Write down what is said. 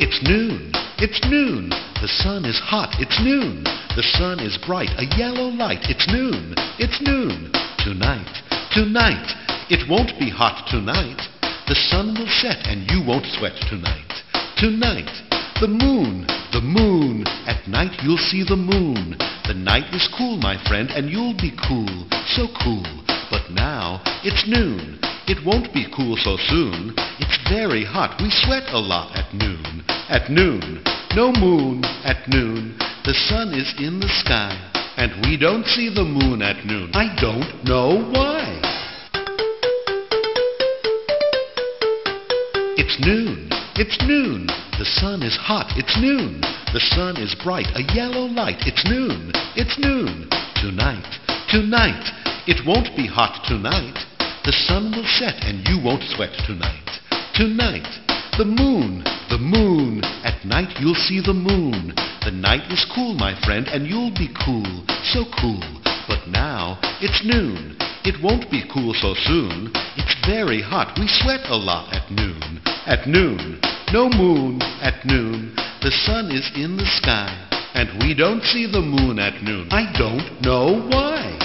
It's noon, it's noon. The sun is hot, it's noon. The sun is bright, a yellow light. It's noon, it's noon. Tonight, tonight, it won't be hot tonight. The sun will set and you won't sweat tonight. Tonight, the moon, the moon. At night you'll see the moon. The night is cool, my friend, and you'll be cool, so cool. But now, it's noon. It won't be cool so soon. It's very hot. We sweat a lot at noon. At noon. No moon at noon. The sun is in the sky, and we don't see the moon at noon. I don't know why. It's noon. It's noon. The sun is hot. It's noon. The sun is bright, a yellow light. It's noon. It's noon. Tonight. Tonight. It won't be hot tonight. The sun will set and you won't sweat tonight. Tonight, the moon, the moon. At night you'll see the moon. The night is cool, my friend, and you'll be cool, so cool. But now, it's noon. It won't be cool so soon. It's very hot. We sweat a lot at noon. At noon. No moon at noon. The sun is in the sky, and we don't see the moon at noon. I don't know why.